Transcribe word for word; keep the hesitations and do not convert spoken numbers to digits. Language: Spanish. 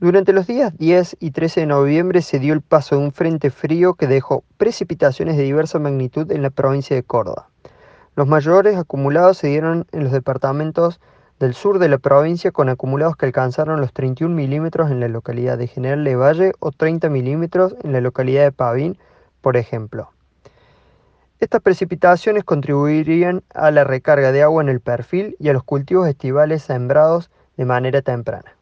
Durante los días diez y trece de noviembre se dio el paso de un frente frío que dejó precipitaciones de diversa magnitud en la provincia de Córdoba. Los mayores acumulados se dieron en los departamentos del sur de la provincia, con acumulados que alcanzaron los treinta y un milímetros en la localidad de General Lavalle o treinta milímetros en la localidad de Pavín, por ejemplo. Estas precipitaciones contribuirían a la recarga de agua en el perfil y a los cultivos estivales sembrados de manera temprana.